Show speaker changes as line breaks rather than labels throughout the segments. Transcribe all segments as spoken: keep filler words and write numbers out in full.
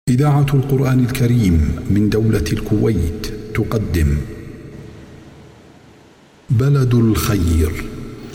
إذاعة القرآن الكريم من دولة الكويت تقدم بلد الخير.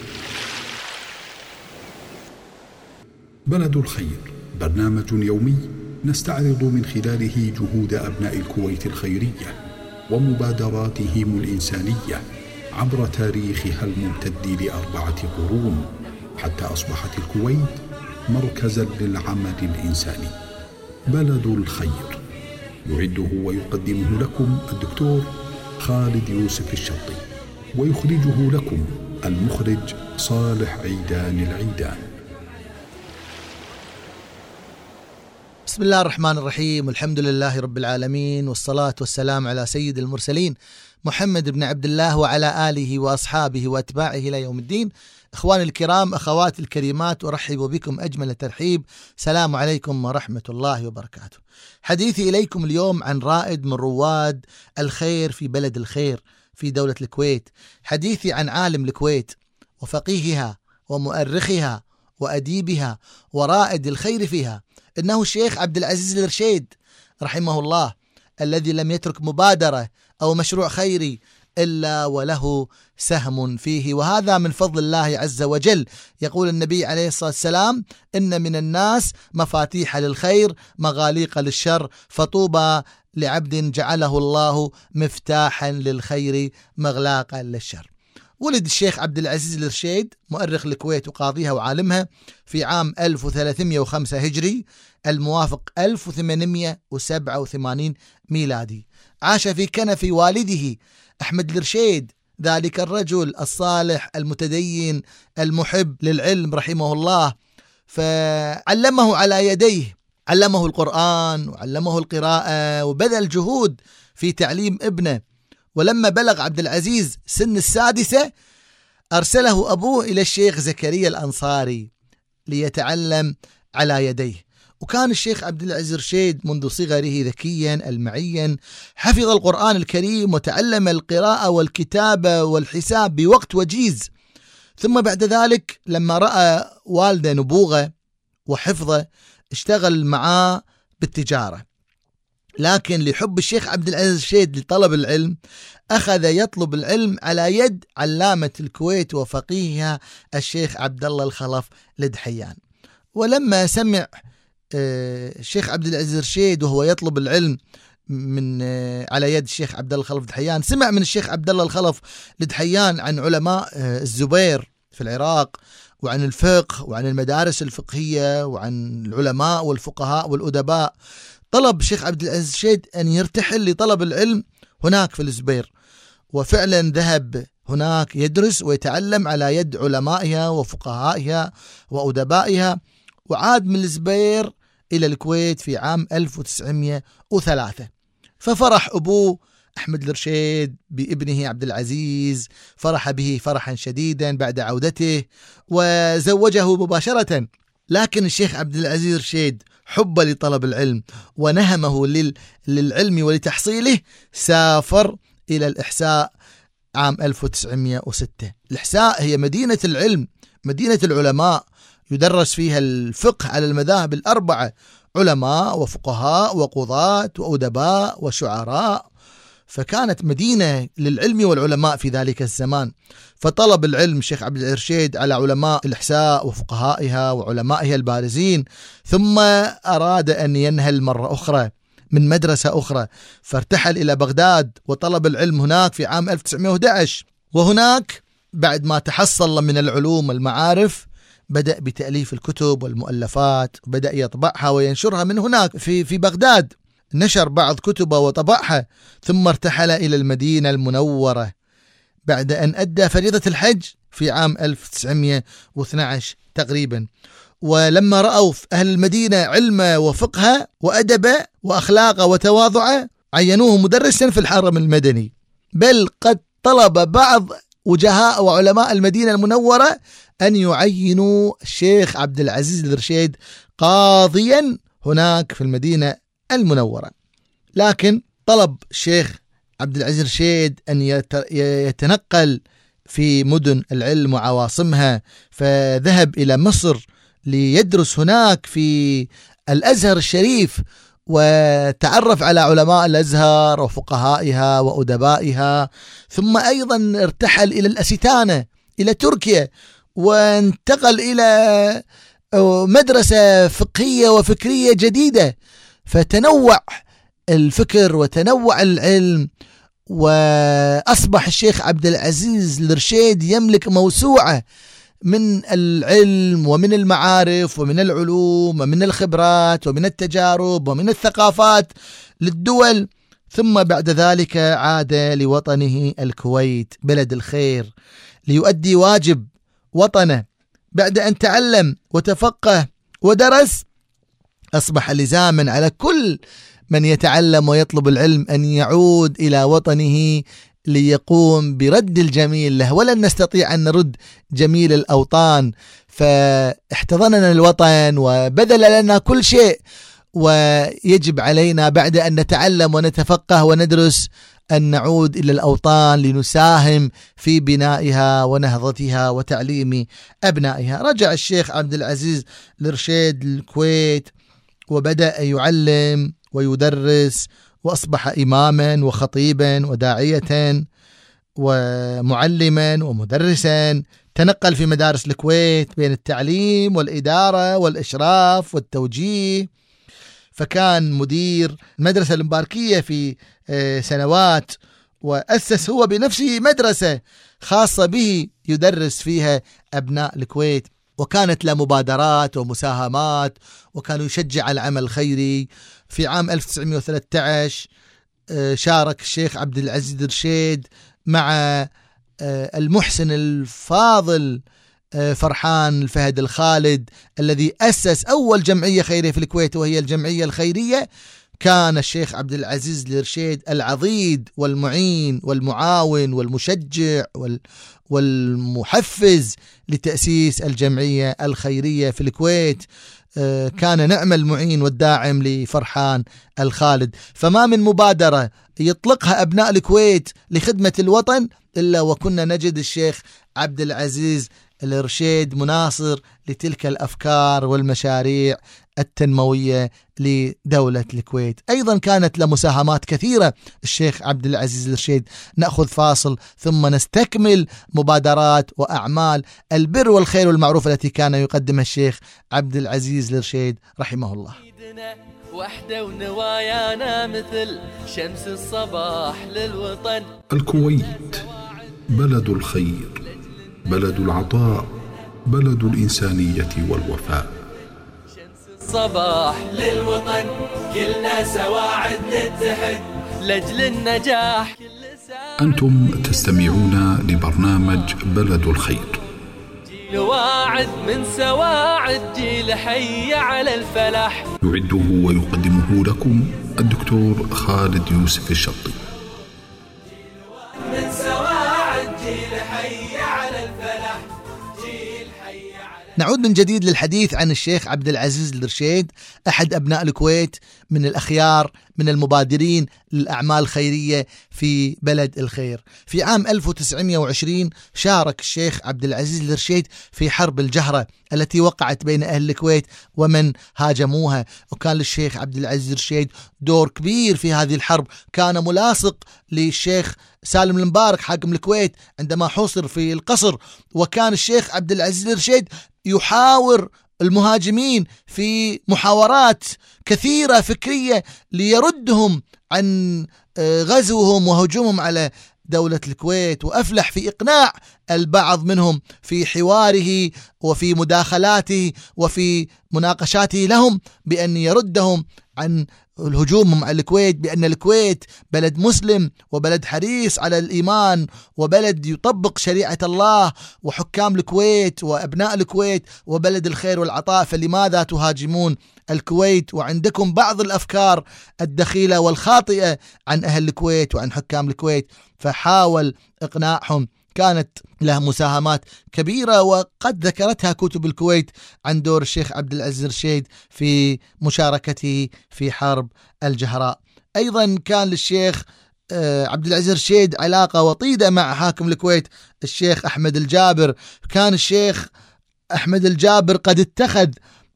بلد الخير برنامج يومي نستعرض من خلاله جهود أبناء الكويت الخيرية ومبادراتهم الإنسانية عبر تاريخها الممتد لأربعة قرون، حتى أصبحت الكويت مركزا للعمل الإنساني. بلد الخير يعده ويقدمه لكم الدكتور خالد يوسف الشطي، ويخرجه لكم المخرج صالح عيدان العيدان.
بسم الله الرحمن الرحيم، والحمد لله رب العالمين، والصلاة والسلام على سيد المرسلين محمد بن عبد الله وعلى آله وأصحابه وأتباعه إلى يوم الدين. إخواني الكرام، أخواتي الكريمات، أرحب بكم أجمل الترحيب. سلام عليكم ورحمة الله وبركاته. حديثي إليكم اليوم عن رائد من رواد الخير في بلد الخير في دولة الكويت. حديثي عن عالم الكويت وفقيهها ومؤرخها وأديبها ورائد الخير فيها، إنه الشيخ عبد العزيز الرشيد رحمه الله، الذي لم يترك مبادرة أو مشروع خيري إلا وله سهم فيه، وهذا من فضل الله عز وجل. يقول النبي عليه الصلاة والسلام: إن من الناس مفاتيح للخير مغاليق للشر، فطوبى لعبد جعله الله مفتاحا للخير مغلاقا للشر. ولد الشيخ عبد العزيز الرشيد مؤرخ الكويت وقاضيها وعالمها في عام ألف وثلاثمئة وخمسة هجري الموافق ألف وثمانمئة وسبعة وثمانين ميلادي. عاش في كنف والده أحمد الرشيد، ذلك الرجل الصالح المتدين المحب للعلم رحمه الله، فعلمه على يديه، علمه القرآن وعلمه القراءة وبذل جهود في تعليم ابنه. ولما بلغ عبد العزيز سن السادسة أرسله أبوه إلى الشيخ زكريا الأنصاري ليتعلم على يديه. وكان الشيخ عبد العزيز الرشيد منذ صغره ذكيا المعيا، حفظ القرآن الكريم وتعلم القراءة والكتابة والحساب بوقت وجيز. ثم بعد ذلك لما رأى والده نبوغه وحفظه اشتغل معاه بالتجارة، لكن لحب الشيخ عبد العزيز الرشيد لطلب العلم أخذ يطلب العلم على يد علامة الكويت وفقيهها الشيخ عبد الله الخلف لدحيان. ولما سمع الشيخ عبد العزيز الرشيد وهو يطلب العلم من على يد الشيخ عبد الله الخلف لدحيان، سمع من الشيخ عبد الله الخلف لدحيان عن علماء الزبير في العراق، وعن الفقه وعن المدارس الفقهية وعن العلماء والفقهاء والأدباء. طلب الشيخ عبد العزيز الرشيد أن يرتحل لطلب العلم هناك في الزبير، وفعلا ذهب هناك يدرس ويتعلم على يد علمائها وفقهائها وأدبائها، وعاد من الزبير إلى الكويت في عام ألف وتسعمئة وثلاثة. ففرح أبوه أحمد الرشيد بابنه عبد العزيز، فرح به فرحا شديدا بعد عودته وزوجه مباشرة. لكن الشيخ عبد العزيز الرشيد حب لطلب العلم ونهمه لل... للعلم ولتحصيله، سافر إلى الإحساء عام ألف وتسعمئة وستة. الإحساء هي مدينة العلم، مدينة العلماء، يدرس فيها الفقه على المذاهب الأربعة، علماء وفقهاء وقضاة وأدباء وشعراء، فكانت مدينة للعلم والعلماء في ذلك الزمان. فطلب العلم الشيخ عبد العزيز الرشيد على علماء الإحساء وفقهائها وعلمائها البارزين، ثم أراد أن ينهل مرة أخرى من مدرسة أخرى، فارتحل إلى بغداد وطلب العلم هناك في عام ألف وتسعمئة وأحد عشر. وهناك بعد ما تحصل من العلوم والمعارف بدأ بتأليف الكتب والمؤلفات، وبدأ يطبعها وينشرها من هناك في في بغداد. نشر بعض كتبه وطبعها، ثم ارتحل إلى المدينة المنورة بعد أن أدى فريضة الحج في عام ألف وتسعمئة واثني عشر تقريبا. ولما رأوا أهل المدينة علمه وفقه وأدبه وأخلاقه وتواضعه عينوه مدرسا في الحرم المدني، بل قد طلب بعض وجهاء وعلماء المدينة المنورة أن يعينوا الشيخ عبد العزيز الرشيد قاضيا هناك في المدينة المنورة. لكن طلب الشيخ عبد العزيز الرشيد أن يتنقل في مدن العلم وعواصمها، فذهب إلى مصر ليدرس هناك في الأزهر الشريف وتعرف على علماء الأزهر وفقهائها وأدبائها، ثم أيضا ارتحل إلى الأستانة إلى تركيا، وانتقل إلى مدرسة فقهية وفكرية جديدة، فتنوع الفكر وتنوع العلم، وأصبح الشيخ عبد العزيز الرشيد يملك موسوعة من العلم ومن المعارف ومن العلوم ومن الخبرات ومن التجارب ومن الثقافات للدول. ثم بعد ذلك عاد لوطنه الكويت بلد الخير ليؤدي واجب وطنه. بعد أن تعلم وتفقه ودرس، أصبح لزاما على كل من يتعلم ويطلب العلم أن يعود إلى وطنه ليقوم برد الجميل له، ولن نستطيع أن نرد جميل الأوطان، فاحتضننا الوطن وبذل لنا كل شيء، ويجب علينا بعد أن نتعلم ونتفقه وندرس أن نعود إلى الأوطان لنساهم في بنائها ونهضتها وتعليم أبنائها. رجع الشيخ عبد العزيز الرشيد للكويت وبدأ يعلم ويدرس، وأصبح إماما وخطيبا وداعية ومعلما ومدرسا. تنقل في مدارس الكويت بين التعليم والإدارة والإشراف والتوجيه، فكان مدير المدرسة المباركية في سنوات، وأسس هو بنفسه مدرسة خاصة به يدرس فيها أبناء الكويت، وكانت له مبادرات ومساهمات، وكان يشجع العمل الخيري. في عام ألف وتسعمائة وثلاثة عشر شارك الشيخ عبد العزيز الرشيد مع المحسن الفاضل فرحان الفهد الخالد الذي أسس أول جمعية خيرية في الكويت، وهي الجمعية الخيرية. كان الشيخ عبد العزيز الرشيد العضيد والمعين والمعاون والمشجع والمحفز لتأسيس الجمعية الخيرية في الكويت. كان نعم المعين والداعم لفرحان الخالد. فما من مبادرة يطلقها أبناء الكويت لخدمة الوطن إلا وكنا نجد الشيخ عبد العزيز الرشيد مناصر لتلك الأفكار والمشاريع التنموية لدولة الكويت. أيضا كانت له مساهمات كثيرة الشيخ عبد العزيز الرشيد. نأخذ فاصل ثم نستكمل مبادرات وأعمال البر والخير والمعروف التي كان يقدمها الشيخ عبد العزيز الرشيد رحمه الله.
وحدة ونوايانا مثل شمس الصباح للوطن.
الكويت بلد الخير، بلد العطاء، بلد الإنسانية والوفاء.
شمس الصباح للوطن، كلنا سواعد نتحد لأجل النجاح.
أنتم تستمعون لبرنامج بلد الخير،
جيل واعد من سواعد جيل حي على الفلاح.
يعده ويقدمه لكم الدكتور خالد يوسف الشطي.
من سواعد جيل حي على الفلاح، جيل حي على.
نعود من جديد للحديث عن الشيخ عبد العزيز الرشيد، أحد أبناء الكويت، من الأخيار، من المبادرين للأعمال الخيرية في بلد الخير. في عام ألف وتسعمائة وعشرين شارك الشيخ عبد العزيز الرشيد في حرب الجهرة التي وقعت بين أهل الكويت ومن هاجموها، وكان للشيخ عبد العزيز الرشيد دور كبير في هذه الحرب. كان ملاصق للشيخ سالم المبارك حاكم الكويت عندما حوصر في القصر، وكان الشيخ عبد العزيز الرشيد يحاور المهاجمين في محاورات كثيرة فكرية ليردهم عن غزوهم وهجومهم على دولة الكويت، وأفلح في إقناع البعض منهم في حواره وفي مداخلاته وفي مناقشاته لهم بأن يردهم عن الهجوم على الكويت، بأن الكويت بلد مسلم وبلد حريص على الإيمان وبلد يطبق شريعة الله، وحكام الكويت وأبناء الكويت وبلد الخير والعطاء، فلماذا تهاجمون الكويت وعندكم بعض الأفكار الدخيلة والخاطئة عن أهل الكويت وعن حكام الكويت؟ فحاول إقناعهم. كانت له مساهمات كبيرة وقد ذكرتها كتب الكويت عن دور الشيخ عبد العزيز الرشيد في مشاركته في حرب الجهراء. أيضا كان للشيخ عبد العزيز الرشيد علاقة وطيدة مع حاكم الكويت الشيخ أحمد الجابر. كان الشيخ أحمد الجابر قد اتخذ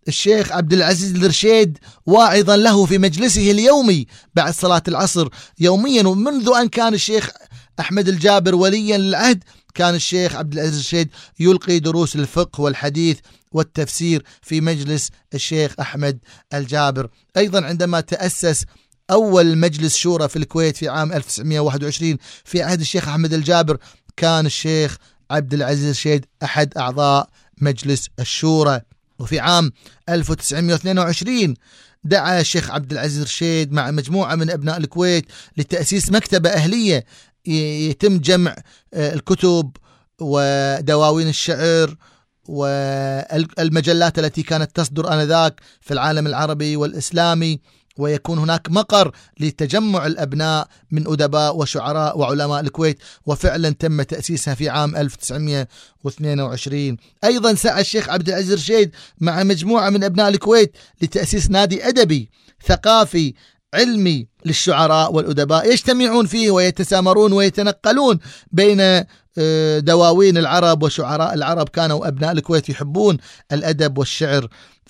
الشيخ عبد العزيز الرشيد واعظا له في مجلسه اليومي بعد صلاة العصر يوميا. ومنذ أن كان الشيخ أحمد الجابر وليا للعهد كان الشيخ عبد العزيز الرشيد يلقي دروس الفقه والحديث والتفسير في مجلس الشيخ أحمد الجابر. أيضا عندما تأسس أول مجلس شورى في الكويت في عام ألف وتسعمائة وواحد وعشرين في عهد الشيخ أحمد الجابر كان الشيخ عبد العزيز الرشيد أحد أعضاء مجلس الشورى. وفي عام ألف وتسعمائة واثنين وعشرين دعا الشيخ عبد العزيز الرشيد مع مجموعة من أبناء الكويت لتأسيس مكتبة أهلية يتم جمع الكتب ودواوين الشعر والمجلات التي كانت تصدر آنذاك في العالم العربي والإسلامي، ويكون هناك مقر لتجمع الأبناء من أدباء وشعراء وعلماء الكويت، وفعلا تم تأسيسها في عام ألف وتسعمائة واثنين وعشرين. أيضا سعى الشيخ عبد العزيز الرشيد مع مجموعة من أبناء الكويت لتأسيس نادي أدبي ثقافي علمي للشعراء والأدباء يجتمعون فيه ويتسامرون ويتنقلون بين دواوين العرب وشعراء العرب. كانوا أبناء الكويت يحبون الأدب والشعر،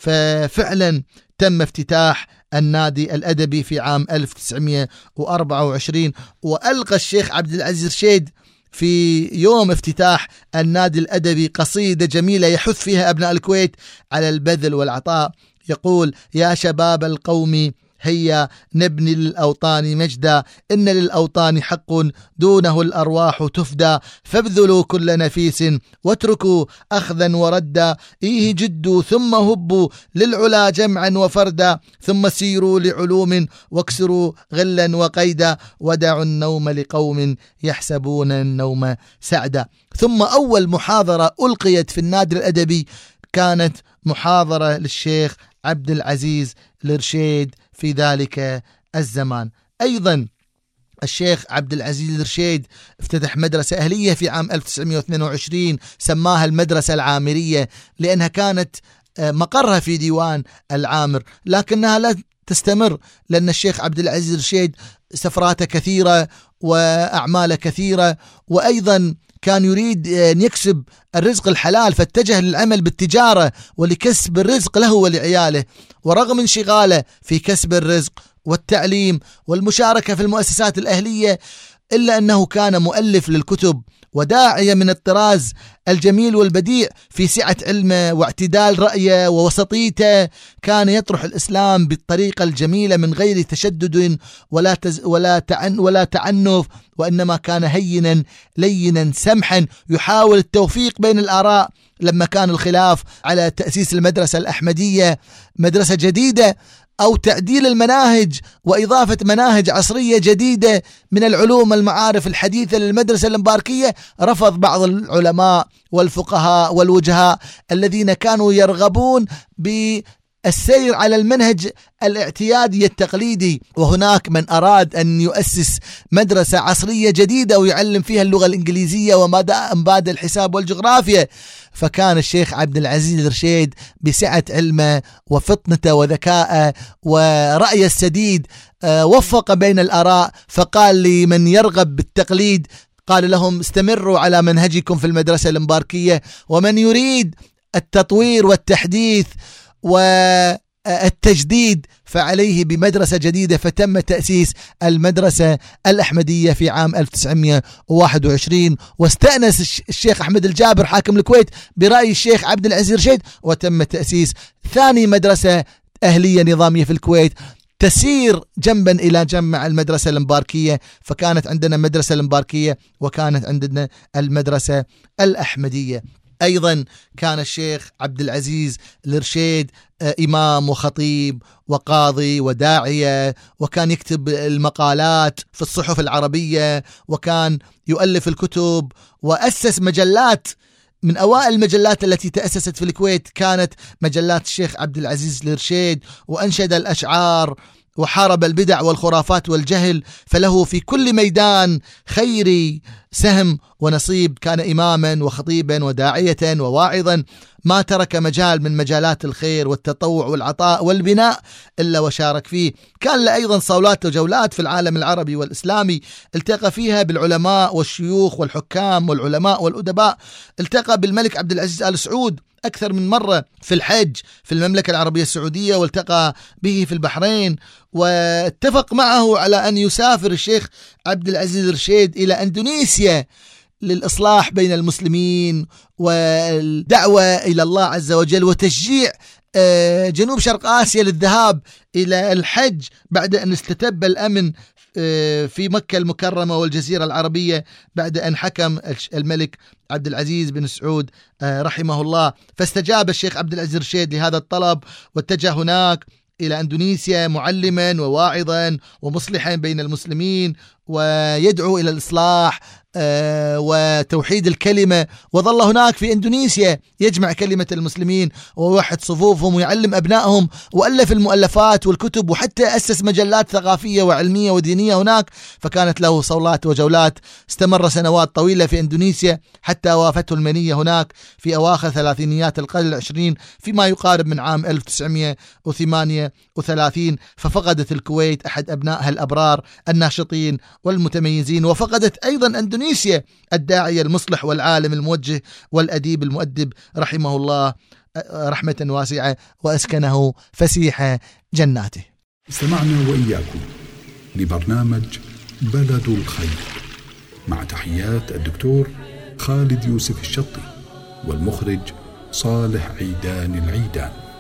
ففعلا تم افتتاح النادي الأدبي في عام ألف وتسعمائة وأربعة وعشرين. وألقى الشيخ عبد العزيز الرشيد في يوم افتتاح النادي الأدبي قصيدة جميلة يحث فيها أبناء الكويت على البذل والعطاء. يقول: يا شباب القوم هيا نبني للأوطان مجدا، إن للأوطان حق دونه الأرواح تفدى، فابذلوا كل نفيس واتركوا أخذا وردا، إيه جدوا ثم هبوا للعلا جمعا وفردا، ثم سيروا لعلوم واكسروا غلا وقيدا، ودعوا النوم لقوم يحسبون النوم سعدا. ثم أول محاضرة ألقيت في النادي الأدبي كانت محاضرة للشيخ عبد العزيز الرشيد في ذلك الزمان. أيضا الشيخ عبد العزيز الرشيد افتتح مدرسة أهلية في عام ألف وتسعمائة واثنين وعشرين سماها المدرسة العامرية، لأنها كانت مقرها في ديوان العامر، لكنها لا تستمر لأن الشيخ عبد العزيز الرشيد سفراته كثيرة وأعماله كثيرة، وأيضا كان يريد أن يكسب الرزق الحلال فاتجه للعمل بالتجارة ولكسب الرزق له ولعياله. ورغم انشغاله في كسب الرزق والتعليم والمشاركة في المؤسسات الأهلية إلا أنه كان مؤلف للكتب وداعية من الطراز الجميل والبديع في سعة علمه واعتدال رأيه ووسطيته. كان يطرح الإسلام بالطريقة الجميلة من غير تشدد ولا تز ولا تعن ولا تعنف، وإنما كان هينا لينا سمحا يحاول التوفيق بين الآراء. لما كان الخلاف على تأسيس المدرسة الأحمدية مدرسة جديدة أو تعديل المناهج وإضافة مناهج عصرية جديدة من العلوم والمعارف الحديثة للمدرسة المباركية، رفض بعض العلماء والفقهاء والوجهاء الذين كانوا يرغبون بالسير على المنهج الاعتيادي التقليدي، وهناك من أراد أن يؤسس مدرسة عصرية جديدة ويعلم فيها اللغة الإنجليزية ومبادئ الحساب والجغرافيا. فكان الشيخ عبد العزيز الرشيد بسعة علمه وفطنته وذكائه ورأيه السديد وفق بين الآراء، فقال لمن يرغب بالتقليد قال لهم: استمروا على منهجكم في المدرسة المباركية، ومن يريد التطوير والتحديث والتجديد فعليه بمدرسة جديدة. فتم تأسيس المدرسة الأحمدية في عام ألف وتسعمائة وواحد وعشرين، واستأنس الشيخ أحمد الجابر حاكم الكويت برأي الشيخ عبد العزيز الرشيد، وتم تأسيس ثاني مدرسة أهلية نظامية في الكويت تسير جنبا إلى جنب مع المدرسة المباركية. فكانت عندنا مدرسة المباركية وكانت عندنا المدرسة الأحمدية. أيضا كان الشيخ عبد العزيز الرشيد إمام وخطيب وقاضي وداعية، وكان يكتب المقالات في الصحف العربية، وكان يؤلف الكتب وأسس مجلات. من أوائل المجلات التي تأسست في الكويت كانت مجلات الشيخ عبد العزيز الرشيد، وأنشد الأشعار وحارب البدع والخرافات والجهل، فله في كل ميدان خيري سهم ونصيب، كان إماما وخطيبا وداعية وواعظا، ما ترك مجال من مجالات الخير والتطوع والعطاء والبناء إلا وشارك فيه. كان له أيضا صولات وجولات في العالم العربي والإسلامي، التقى فيها بالعلماء والشيوخ والحكام والعلماء والأدباء، التقى بالملك عبد العزيز آل سعود أكثر من مرة في الحج في المملكة العربية السعودية، والتقى به في البحرين، واتفق معه على أن يسافر الشيخ عبد العزيز الرشيد إلى أندونيسيا للإصلاح بين المسلمين والدعوة إلى الله عز وجل وتشجيع جنوب شرق آسيا للذهاب إلى الحج بعد أن استتب الأمن في مكة المكرمة والجزيرة العربية بعد أن حكم الملك عبد العزيز بن سعود رحمه الله. فاستجاب الشيخ عبد العزيز الرشيد لهذا الطلب واتجه هناك إلى أندونيسيا معلما وواعظا ومصلحا بين المسلمين ويدعو إلى الإصلاح وتوحيد الكلمة، وظل هناك في إندونيسيا يجمع كلمة المسلمين ويوحد صفوفهم ويعلم أبنائهم، وألف المؤلفات والكتب، وحتى أسس مجلات ثقافية وعلمية ودينية هناك. فكانت له صولات وجولات، استمر سنوات طويلة في إندونيسيا حتى وافته المنية هناك في أواخر ثلاثينيات القرن العشرين فيما يقارب من عام ألف وتسعمائة وثمانية وثلاثين. ففقدت الكويت أحد أبنائها الأبرار الناشطين والمتميزين، وفقدت أيضا أندونيسيا الداعية المصلح والعالم الموجه والأديب المؤدب رحمه الله رحمة واسعة وأسكنه فسيح جناته.
استمعنا وإياكم لبرنامج بلد الخير مع تحيات الدكتور خالد يوسف الشطي والمخرج صالح عيدان العيدان.